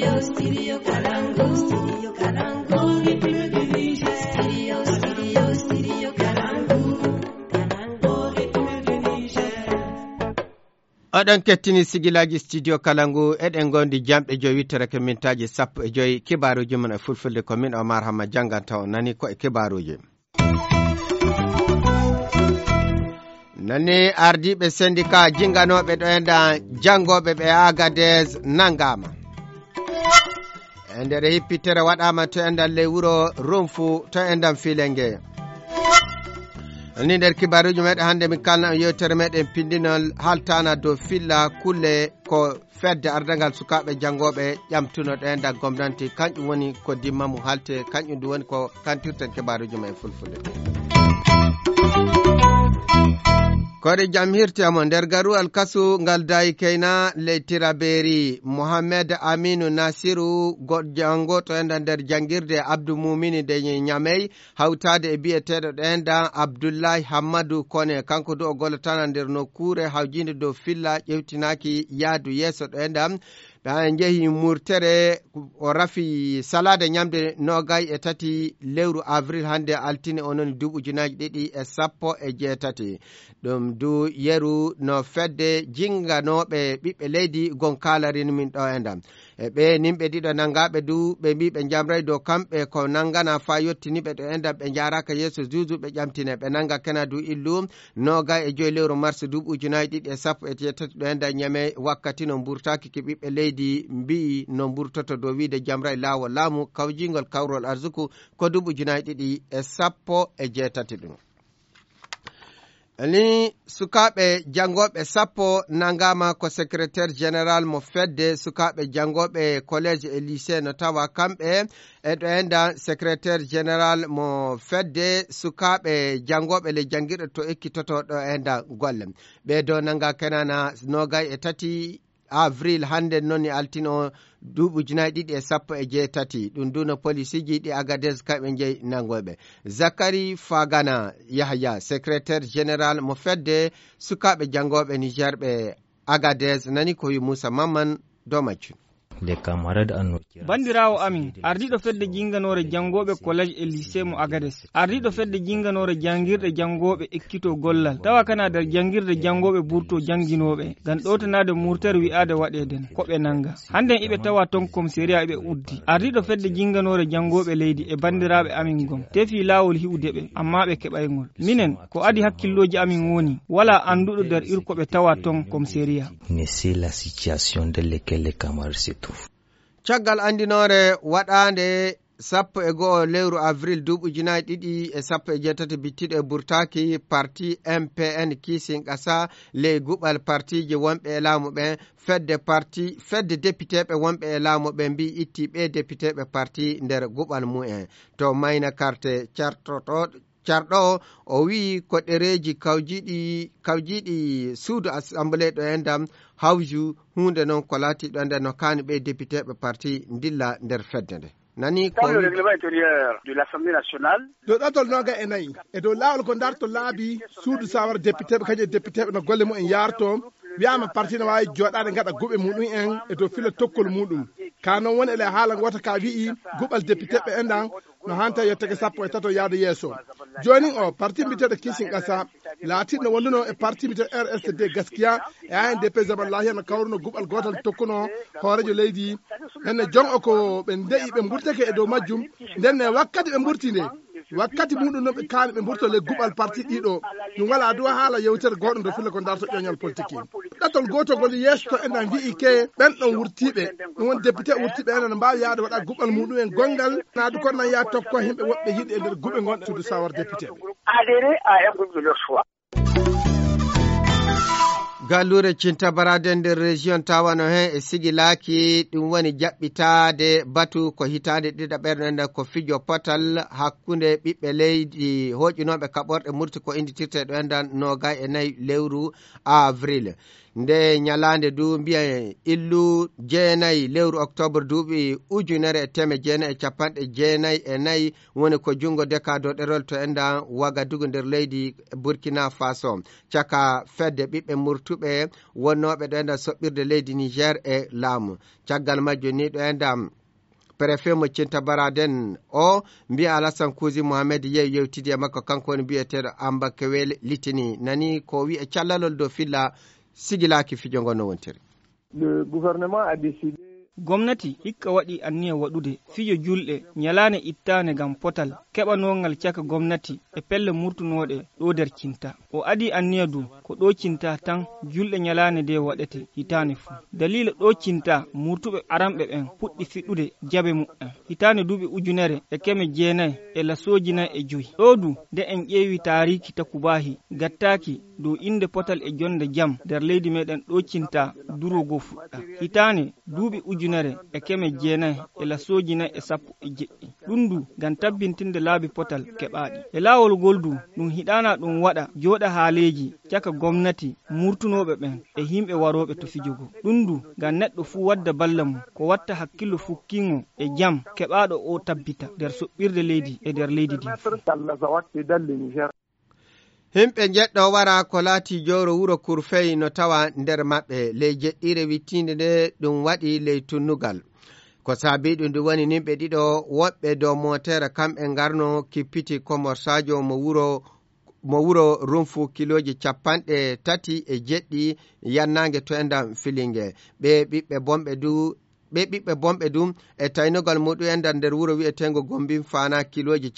Oɗon kettini sigilaji studio Kalangu eɗen gondi jamɗe joyi wittere ke mintaji 15 kibaruji mon e fulfulde ko min Omar Hamma janganta o nani ko e kibaruji. Nani ardiɓe syndicat jinganoɓe ɗo enda jangoɓe ɓe Agadez nangama. E nder hippitere waɗama to endal ley wuro Rumfu to endam Filengue. Ni nder kibaruji meɗen hande min kalna yewtere meɗen pindinol haltana dow filla kulle ko fedde ardangal sukaɓe jangoɓe ƴamtuno ɗo enda gomnanti kanƴum woni ko dimmamu halte kanƴum ɗum woni ko kantirten kibaruji men fulfulde. Kode jam hirtiyamo nder garuwal kasu ngal dayi keyna ley Tiraberi Mohamed Aminu Nasiru jangoto enda nder jangirde Abdou Mumini de Nyamey hawtade e biyeteɗo ɗo enda Abdoullahi Hammadou Kone kanko do o gollotana nder nokkure hawjinde dow filla ƴewtinaki yaadu yeeso ɗo enda ɓe jeehi murtere o rafi salade ñamde 23 lewru avril hande altine onon duɓujunaji 2018 ɗum du yeru no fedde jinganoɓe ɓiɓɓe leydi gonkalarin min ɗo endam e ɓe nimɓe ɗiɗo nangaɓe du ɓe mbi ɓe jamray dow kamɓe ko nangana fa yettiniɓe ɗo endam ɓe jaraka yeeso juju ɓe ƴamtine ɓe nanga kena du illu 25 lewru mars duɓujunaji 2018 ɗo enda ñame wakkati no burtaki ke ɓiɓɓe leydi mbi no burtoto dow wiide jamray lawol laamu kawjingol kawrol arsuku ko duɓujunaji 2018 ɗum. Ni sukaɓe jangoɓe 10 nangama ko secrétaire général mo fedde sukaɓe jangoɓe collège et lycée no tawa kamɓe e ɗo enda secrétaire général mo fedde sukaɓe jangoɓe le jangirɗe to ekkitoto ɗo enda golle ɓe do nanga kenana 23 avril hande nonni altino duɓujunaji 2018 ɗum du no polisiji ɗi Agadez kaɓe jeeyi nangoɓe. Zakari Fagana Yahya secrétaire général mo fedde sukaɓe jangoɓe Niger ɓe Agadez nani ko wi Moussa Mamman Domacin. Les camarades en bandirawo amin ardiɗo fedde jinganore jangoɓe collège et lycée mo Agadez ardiɗo fedde jinganore jangirɗe jangoɓe ekkito gollal tawa kana nder jangirde jangoɓe burto janginoɓe gan ɗotanade murtere wi'ade waɗeden koɓe nanga hande iɓe tawa ton commissariat iɓe uddi ardiɗo fedde jinganore jangoɓe leydi e bandiraɓe amin gom tefi lawol hiwde ɓe amma ɓe keɓaygol minen ko adi hakkilloji amin woni wala anduɗo nder irkoɓe tawa ton commissariat mais c'est la situation dans laquelle les camarades se trouvent. Caggal andinore waɗande 11 lewru avril duɓujunaji 2018 bittiɗo e burtaki parti MPN kisin ƙasa ley guɓal partiji wonɓe e laamu ɓen fedde députéɓe wonɓe e laamu ɓe mbi itti ɓe députéɓe parti nder guɓal mu'en to mayna carte carɗo o wi ko ɗereji kawjiɗi suudu assemblée ɗo endam hawju hunde noon ko laati ɗo nder no kaani ɓe députéɓe parti dilla nder fedde nde nani ko le règlement intérieur de l'Assemblée nationale do ɗatol noga e nayyi e dow laawol ko darto laabi suudu sawar députéɓe kañum députéɓe no golle mumen yarto wiyama parti ne wawi joɗade gaɗa guɓe muɗum en e dow fila tokkol muɗum ka noon woni ele haala wota ka wi'i guɓal députéɓe enɗan no hanta yetteke 13 yaade yeeso joni o parti mbiteɗo kisin ƙasa laatiɗo wonduno e parti mbiteɗo RSD gaskiya e ANDP Zaballahi no kawruno guɓal gotal tokkuno hoorejo leydi henne jon o ko ɓe ndeyi ɓe mburtake e dow majjum ndenne wakkati ɓe mburti nde wakkati muɗum noon ɓe kaani ɓe mburto le guɓal parti ɗiɗo ɗum wala duwa haala yewtere goɗɗo ndo fille ko darto ƴoñol politique ɗatol gotogol yeeso to enɗan wi'i ke ɓen ɗon wurtiɓe ɗum woni député wurtiɓe enen mbawi yaade waɗa guɓal muɗum en gongal naadu kon nan ya tokko himɓe woɓɓe yiɗi e nder guɓe gonɗe suudu sawar député gallure cintabaraden nder région tawano hen e sigilaaki ɗum woni jaɓɓitade batu ko hitande ɗiɗa ɓernde ko fijo potal hakkunde ɓiɓɓe leydi hoƴunoɓe kaɓorɗe murti ko inditirte ɗo endan 24 lewru avril nde nyalande du mbiya illu jeenayi lewru octobre duuɓi ujunere e teme jeenayi e capanɗe jeenayi e nayyi woni ko jungo dekado ɗerol to enda Wagadugu nder leydi Burkina Faso caka fedde ɓiɓɓe murtuɓe wonnoɓe ɗo enda soɓɓirde leydi Niger e laamu caggal majjo ni ɗo enda préfet mo Cinta Baraden o mbiya Alassane Kouzi Mohamed yewtidi e makko kanko woni biyeteɗo Amba Kewel litini nani ko wi e callalol do filla sigilaki fijo ngo no wontiri. Le gouvernement a décidé gomnati hikka waɗi anniya waɗude fijo julɗe nyalane ittane gam potal keɓanogal caka gomnati e pelle murtunoɗe ɗo nder Cinta. O adi anniya du ko ɗo Cinta tan julɗe nyalane de waɗete hitane fu. Dalila ɗo Cinta murtuɓe aramɓe ɓen puɗɗi fiɗude jabe mu'en hitane duuɓi ujunere e keme jeenayi e lasoji nayi e joyi. Ɗo du nde en ƴeewi tariki takubahi gattaki dow inde potal e jonde jam nder leydi meɗen ɗo Cinta durogo fuɗɗa hitane duuɓi ujunere e keme jeenayi e lasoji nayi e sappo e jeɗɗi ɗum du gam tabbintinde laabi potal keɓaɗi e laawol gol du ɗum hiɗana ɗum waɗa joɗa haaleji caka gomnati murtunoɓe ɓen e himɓe waroɓe to fijugo ɗum du gam neɗɗo fu wadda balla mum ko watta hakkillo fukkingo e jam keɓaɗo o tabbita nder soɓɓirde leydi e nder leydi din. Himɓe jeɗɗo wara ko laati joro wuro Kurfey no tawa nder maɓɓe ley jeɗɗire wittinde nde ɗum waɗi ley tunnugal ko saabi ɗum ndu woni nimɓe ɗiɗo woɓɓe dow motere kamɓe garno kippiti commerçajo mo wuro rumfu kiloji 37 yannange to endam filingue ɓe ɓiɓɓe bomɓe du e taynogal muɗum endal nder wuro wi'etengo Gombin Fana kiloji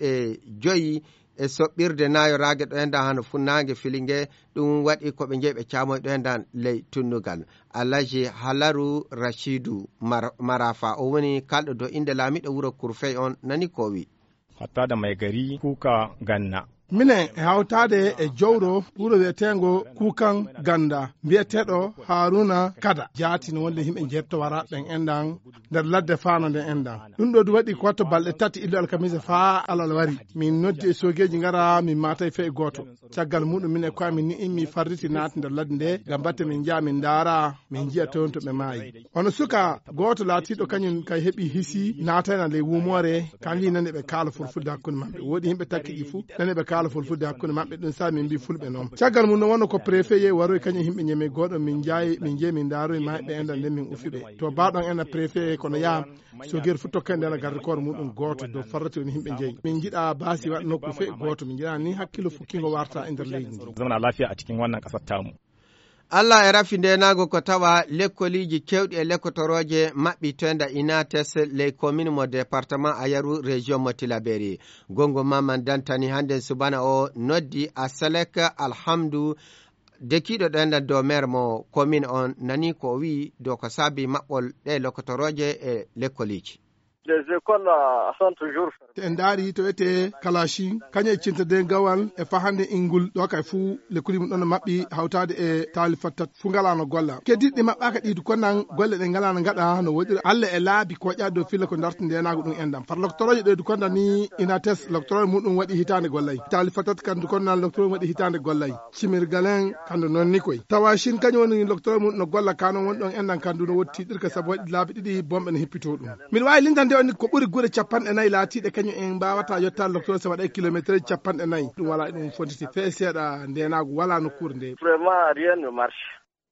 50 e soɓɓirde nayorage ɗo enda hano funnange filingue ɗum waɗi koɓe jeeɓe camoy ɗo enda ley tunnugal. Alhaji Halaru Rashidu Marafa o woni kalɗo do inde laamiɗo wuro Kurfey on nani ko wi. Hattada mai gari kuka ganna minen e hawtade e jowro wuro wiyetengo Kukan Ganda mbiyeteɗo Haruna Kada jaati no wonde himɓe jetto wara ɗen endan nder ladde Fana nden endan ɗum ɗo du waɗi ko watto balɗe 3 illo alkamisa fa alal wari min noddi e sogeji ngara min matay fe goto caggal muɗum min e koye min ni immi farriti naati nder ladde nde gam batte min jaa min daara min jiya toon to ɓe maayi ono suka goto laatiɗo kañum kay heeɓi hisi naatayna ley wumore kanji nani ɓe kaala fulfulde hakkude maɓɓe woodi himɓe takkiɗi fuu nani ɓe kaala fulfulde hakkude maɓɓe ɗum sa min mbi fulɓe noon caggal mum no wonno ko préfet yeyi waroy kañum himɓe ñeme goɗo min jeeyi min daaroy maɓɓe enɗan nden min ufiɓe to baɗon ena préfet kono yaa sogir fu tokka ndena garde corps muɗum goto dow farrati woni himɓe jeeyi min jiiɗa baasi waɗa nokku fe goto min jiiɗa ni hakkilo fukkingo warta e nder leydi ndi zamana lafiya a cikin wannan kasar tamu. Allah e rafi ndenago ko tawa lekkoliji kewɗi e lekkotoroje maɓɓi toenda Inates ley commune mo département Ayaru région mo Tilaberi gongo Maman Dantani hande subana o noddi a Salek Alhamdou dekiɗo ɗendan dow maire mo commune on nani ko wi dow ko saabi maɓɓol ɗe lekkotoroje e lekkoliji. Les écoles sont toujours te en daari to wiyete Kalashi kañum e cintade gawal e fahande ingol ɗo kay fuu lekkoli mum ɗon maɓɓi hawtade e taali fattat fu ngalano golla keddiɗɗi maɓɓaka ɗidu konnan golle ɗe ngalano gaɗa no woɗiri Allah e laabi ko ƴa dow filla ko darta ndenago ɗum endam par loctoroje ɗe du konda ni Inates loctorol muɗum waɗi hitande gollay taali fattat kandu konnan loctorol waɗi hitande gollay cimirgalen kandu noon ni koy tawa Chine kañum woni loctorol muɗum no golla kanon woni ɗon endan kandu no wotti ɗirka saabu waɗi laabi ɗiɗi bomɓe no hippito ɗum min wawi lindande on ko ɓuri guure 40 laatiɗe kañum en mbawata yettade loctor so waɗa kilométre 40 ɗum wala ɗum fontiti fe seeɗa ndenago wala nokkure nde vraiment rien ne marche.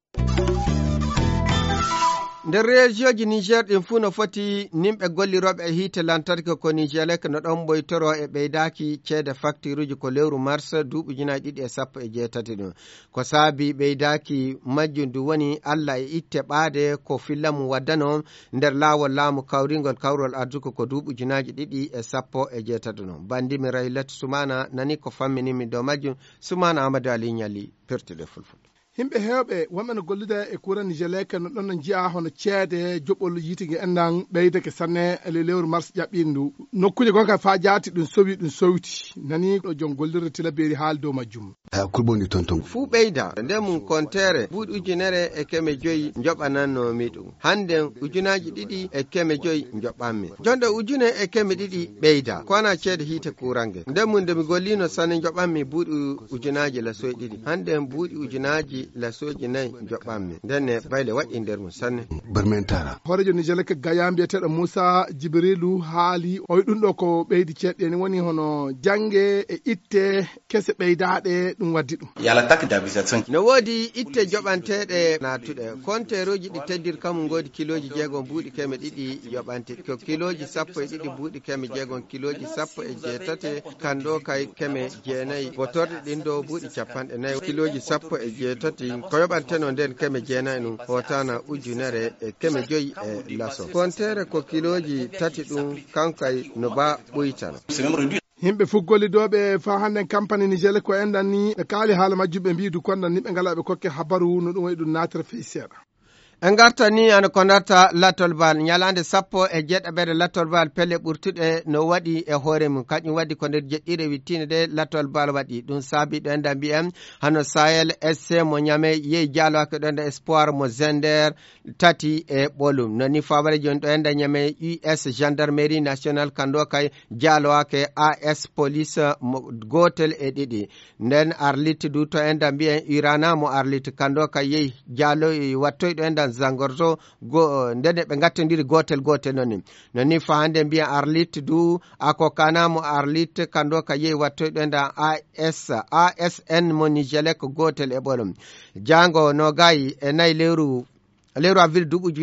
nder région Niger ɗin fuu no foti nimɓe golliroɓe e hiite lantarki ko Nigelec no ɗon ɓoytoro e ɓeydaki ceede facture uji ko lewru mars duuɓi 2018 ɗum ko saabi ɓeydaki majjum du woni Allah e itte ɓaade ko fillamu waddano nder laawol laamu kawringol kawrol arduko ko duuɓi 2018 ɗum bandimi Raylat Sumana nani ko famminimi dow majjum Sumana Amadou Ali Ñali pertude fulfulde. himɓe hewɓe wonɓe no gollude e courant Nigelec no ɗon no jiya hono ceede joɓol yitige endan ɓeydake sanne e lewru mars ƴaɓɓiɗo ndu nokkuje gonka fa jaati ɗum sowi ɗum sowti nani ɗo joom gollirde Tilaberi haali dow majjum kulɓoni tonton fuu ɓeyda nde mum kontere buuɗi ujunere e keme joyi joɓanannomi ɗum hande ujunaji ɗiɗi e keme joyi joɓanmi jonde ujune e keme ɗiɗi ɓeyda kona ceede hiite kurange nde mum nde mi gollino sanne joɓanmi buuɗi ujunaji la soye ɗiɗi hande buuɗi ujunaji lasoji nayi joɓanmi ndenne bayle waɗi nder mum sanne barmentara horejo Niger ka gaya mbiyeteɗo Moussa Djibrilu haali o wi ɗum ɗo ko ɓeydi ceɗɗe ni woni hono jange e itte kese ɓeydaɗe ɗum waddi ɗum no woodi itte joɓanteɗe natuɗe konteroji ɗi teddir kamum godi kiloji 6 buuɗi keme ɗiɗi yoɓante ko kiloji 12 buuɗi keme 6 kiloji 18 kanɗo kay keme 9 botorde ɗin ɗo buuɗi 40 kiloji 18 ko yoɓanteno nden keme 9 ɗum hotana ujunere e keme 5 e laso kontere ko kiloji 3 ɗum kankay no ba ɓuytano himɓe fuggolidoɓe fa handen campagne Niger ko endan ni ɓe kaali haala majjuɓe mbidu kondan ni ɓe ngala ɓe kokke habaru no ɗum wayi ɗum natira fey seeɗa en garta ni ana ko darta latol bal ñalande 17 latol bal pelle ɓurtuɗe no waɗi e hoore mum kañum waɗi ko nder jeɗɗire wittine de latol bal waɗi ɗum saabi ɗo enda mbiyen hano Sahel SC mo ñame yeyi jaloake ɗo enda Espoir mo Zender tati e ɓolum noni faware joni ɗo enda ñame US gendarmerie nationale kanɗo kay jaloake AS police mo gotel e ɗiɗi nden Arlit du to enda mbiyen Irana mo Arlit kanɗo kay yeyi jalo wattoy ɗo enda zangorto ndene ɓe gattodiri gotel noni fa hande mbiya Arlit du ako kanamo Arlit kanɗo ka yeyi wattoy ɗo nda ASN mo Nigelek gotel e ɓolum jango no gayi e nayi lewru avril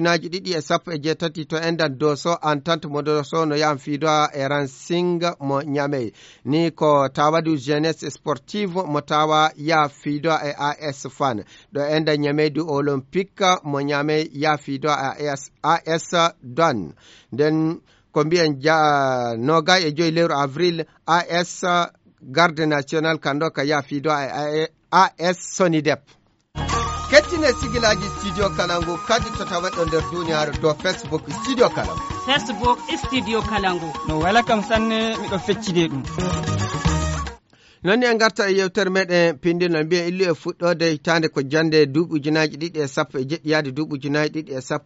2018 to endan Doso entente mo Doso no yam fido e Racing mo Niamey ni ko tawadu jeunesse sportive mo tawa ya fido e AS Fan do enda Niamey du Olympique mo Niamey ya fido e AS Don den ko mbiyen noga e joyi lewru avril AS Garde National kando ka ya fido e AS Sonidep kettine sigilaji studio Kalangu kadi to tawaɗo nder duniyaaru do Facebook studio Kalangu no wala kam sanne miɗo feccide ɗum nonni en garta e yewtere meɗen pindino mbiyen illu e fuɗɗode hitande ko jande duuɓujunaji 2.7 yaade duuɓujunaji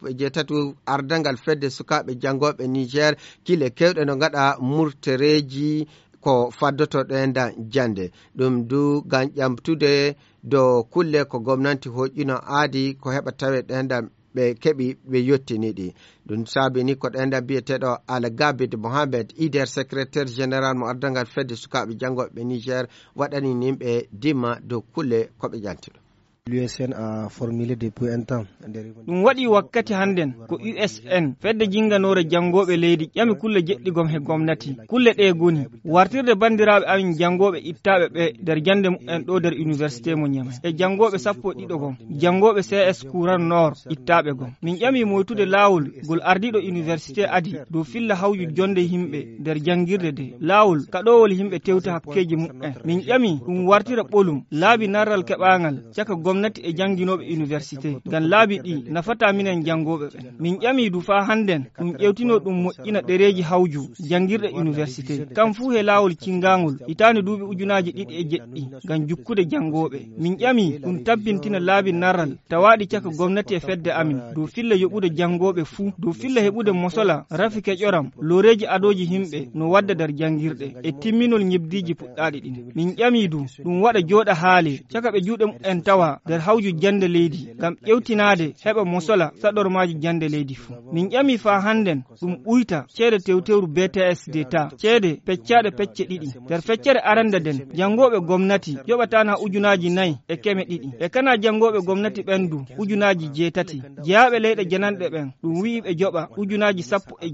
2.8 ardangal fedde sukaɓe jangoɓe Niger kile kewɗe no gaɗa murtereji ko faddoto ɗo enda jande ɗum du gam ƴamtude do kulle ko gomnati hoƴƴino aadi ko heɓa tawe ɗenda ɓe keɓi ɓe yottiniɗi ɗum saabi ni ko ɗenda biyeteɗo Algabid Mohamed Ider secrétaire général mo ardangal fedde sukaɓe jangoɓe Niger waɗani nimɓe dimma dow kulle koɓe ƴantiɗo l'USN a formulé depuis un temps. Ɗum waɗi wakkati hannden ko USN fedde jinganore jangoɓe leydi ƴami kulle jeɗɗigom he gomnati kulle ɗe goni wartirde bandiraɓe amin jangoɓe ittaɓe ɓe nder jande mumen ɗo nder université mo Niamey e jangoɓe 12 gom jangoɓe CS Courant Nord ittaɓe gom min ƴami moytude lawol gol ardiɗo université adi dow filla hawju jonde yimɓe nder jangirde de lawol kaɗowol yimɓe tewta hakkeji mumen min ƴami ɗum wartira ɓolum laabi narral keɓagal caka gomnati e janginoɓe université ngam laabi ɗi nafata minen jangoɓe ɓe min ƴami du fa hannden ɗum ƴewtino ɗum moƴƴina ɗereji hawju jangirɗe université kam fu he lawol cingangol hitande duuɓi ujunaji 2.7 ngam jukkude jangoɓe min ƴami ɗum tabbintina laabi narral tawaɗi caka gomnati e fedde amin dow filla yoɓude jangoɓe fuu dow filla heɓude mosola rafi keƴoram loreji adoji himɓe no wadda dar jangirɗe e timminol ñebdiji puɗɗaɗi ɗin min ƴami du ɗum waɗa jooɗa haale caka ɓe juuɗe en tawa nder hawju jande leydi ngam ƴewtinade heɓa mosola saɗormaji jande leydi fuu min ƴami fa hannden ɗum ɓuyta ceede tewtewru BTS d'État ceede peccaɗe pecce ɗiɗi nder feccere arande den jangoɓe gomnati yoɓatana ujunaji 4 e keme ɗiɗi e kana jangoɓe gomnati ɓendu ujunaji 8 jeyaɓe leyɗe jananɗe ɓen ɗum wi'i ɓe joɓa ujunaji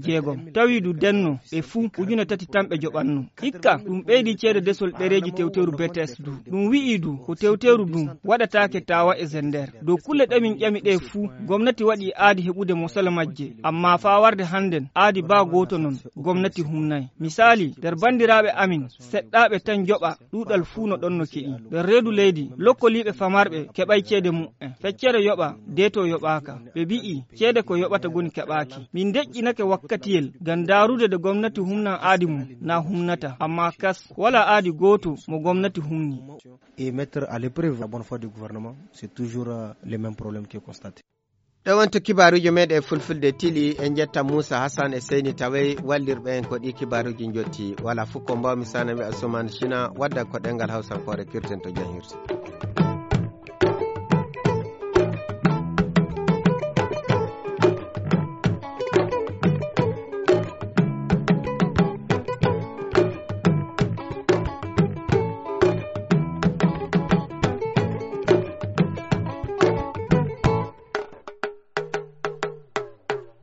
16 tawi du denno ɓe fuu ujune 3 tan ɓe joɓanno hikka ɗum ɓeydi ceede desol ɗereji tewtewru BTS du ɗum wi'i du ko tewtewru dum waɗatake tawa e Zender dow kulle ɗemin ƴami ɗe fuu gomnati waɗi aadi heɓude mosola majje amma fa warde hannden aadi ba goto non gomnati humnayi misali nder bandiraɓe amin seɗɗaɓe tan joɓa ɗuɗal fuu no ɗon no keɗi nder reedu leydi lokkoliɓe famarɓe keɓay ceede mumen feccere yoɓa deto yoɓaka ɓe mbi'i ceede ko yoɓata goni keɓaki min deƴƴinake wakkatiyel ngam darude de gomnati humnan aadi mum na humnata amma kas wala aadi goto mo gomnati humni et mettre à l'épreuve la bonne foi du gouvernement c'est toujours les mêmes problèmes qui est constaté. ɗewonto kibaruji meɗe fulfulde tili en jetta Moussa Hassan e Seyni Taway wallirɓe en ko ɗi kibaruji jotti wala fof ko mbawmi sanami Assoumane China wadda ko ɗengal Hausa fore kirten to jahirte